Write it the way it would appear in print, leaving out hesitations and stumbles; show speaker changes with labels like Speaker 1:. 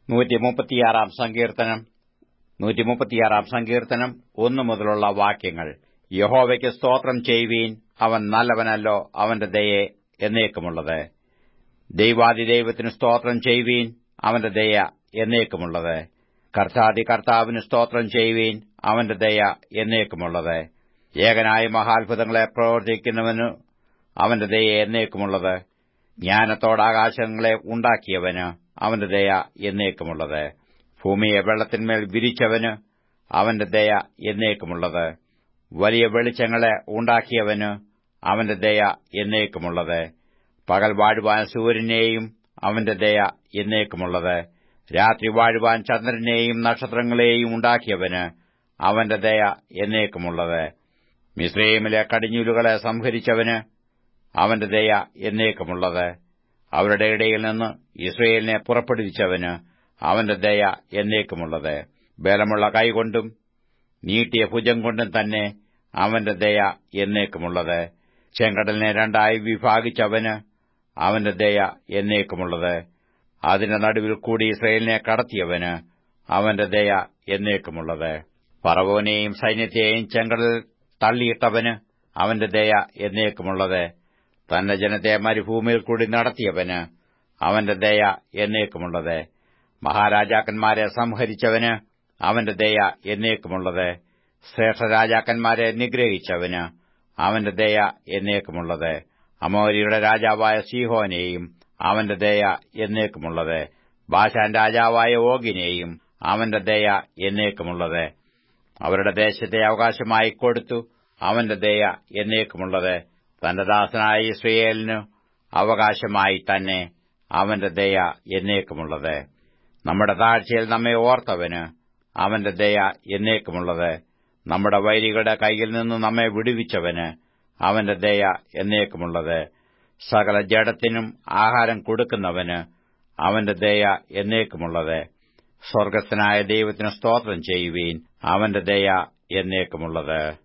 Speaker 1: സങ്കീർത്തനം 1 മുതലുള്ള വാക്യങ്ങൾ. യഹോവയ്ക്ക് സ്തോത്രം ചെയ്യുവീൻ, അവൻ നല്ലവനല്ലോ, അവന്റെ ദയ എന്നേക്കുമുള്ളത്. ദൈവാദിദൈവത്തിന് സ്തോത്രം ചെയ്യുവീൻ, അവന്റെ ദയ എന്നേക്കുമുള്ളത്. കർത്താവിന് സ്തോത്രം ചെയ്യുവീൻ, അവന്റെ ദയ എന്നേക്കുമുള്ളത്. ഏകനായ മഹാത്ഭുതങ്ങളെ പ്രവർത്തിക്കുന്നവന് അവന്റെ ദയ എന്നേക്കുമുള്ളത്. ജ്ഞാനത്തോടാകാശങ്ങളെ ഉണ്ടാക്കിയവന് അവന്റെ ദയ എന്നേക്കുമുള്ളത്. ഭൂമിയെ വെള്ളത്തിന്മേൽ വിരിച്ചവന് അവന്റെ ദയ എന്നേക്കുമുള്ളത്. വലിയ വെളിച്ചങ്ങളെ ഉണ്ടാക്കിയവന് അവന്റെ ദയ എന്നേക്കുമുള്ളത്. പകൽ വാഴുവാൻ സൂര്യനെയും അവന്റെ ദയ എന്നേക്കുമുള്ളത്. രാത്രി വാഴുവാൻ ചന്ദ്രനെയും നക്ഷത്രങ്ങളെയും ഉണ്ടാക്കിയവന് അവന്റെ ദയ എന്നേക്കുമുള്ളത്. മിസ്രയീമിലെ കടിഞ്ഞൂലുകളെ സംഹരിച്ചവന് അവന്റെ ദയ എന്നേക്കുമുള്ളത്. അവരുടെ ഇടയിൽ നിന്ന് യിസ്രായേലിനെ പുറപ്പെടുവിച്ചവന് അവന്റെ ദയ എന്നേക്കുമുള്ളത്. ബലമുള്ള കൈകൊണ്ടും നീട്ടിയ ഭുജം കൊണ്ടും തന്നെ അവന്റെ ദയ എന്നേക്കുമുള്ളത്. ചെങ്കടലിനെ രണ്ടായി വിഭാഗിച്ചവന് അവന്റെ ദയ എന്നേക്കുമുള്ളത്. അതിന്റെ നടുവിൽ കൂടി ഇസ്രായേലിനെ കടത്തിയവന് അവന്റെ ദയ എന്നേക്കുമുള്ളത്. ഫറവോനെയും സൈന്യത്തെയും ചെങ്കടലിൽ തള്ളിയിട്ടവന് അവന്റെ ദയ എന്നേക്കുമുള്ളത്. തന്റെ ജനത്തെ മരുഭൂമിയിൽ കൂടി നടത്തിയവന് അവന്റെ ദയ എന്നേക്കുമുള്ളത്. മഹാരാജാക്കന്മാരെ സംഹരിച്ചവന് അവന്റെ ദയ എന്നേക്കുമുള്ളത്. ശ്രേഷ്ഠരാജാക്കന്മാരെ നിഗ്രഹിച്ചവന് അവന്റെ ദയ എന്നേക്കുമുള്ളത്. അമോര്യരുടെ രാജാവായ സീഹോനെയും അവന്റെ ദയ എന്നേക്കുമുള്ളത്. ബാശാൻ രാജാവായ ഓഗിനെയും അവന്റെ ദയ എന്നേക്കുമുള്ളത്. അവരുടെ ദേശത്തെ അവകാശമായി കൊടുത്തു അവന്റെ ദയ എന്നേക്കുമുള്ളത്. തന്റെ ദാസനായ യിസ്രായേലിന് അവകാശമായി തന്നെ അവന്റെ ദയ എന്നേക്കുമുള്ളത്. നമ്മുടെ താഴ്ചയിൽ നമ്മെ ഓർത്തവന് അവന്റെ ദയ എന്നേക്കുമുള്ളത്. നമ്മുടെ വൈരികളുടെ കൈയിൽ നിന്ന് നമ്മെ വിടുവിച്ചവന് അവന്റെ ദയ എന്നേക്കുമുള്ളത്. സകല ജഡത്തിനും ആഹാരം കൊടുക്കുന്നവന് അവന്റെ ദയ എന്നേക്കുമുള്ളത്. സ്വർഗ്ഗസ്ഥനായ ദൈവത്തിന് സ്തോത്രം ചെയ്യുവീൻ, അവന്റെ ദയ എന്നേക്കുമുള്ളത്.